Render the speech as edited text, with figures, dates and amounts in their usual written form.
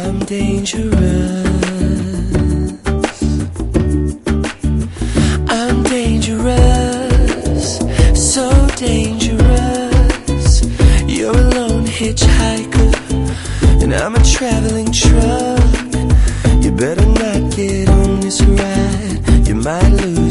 I'm dangerous. I'm dangerous, so dangerous. You're a lone hitchhiker, and I'm a traveling truck. You better not get on this ride, you might lose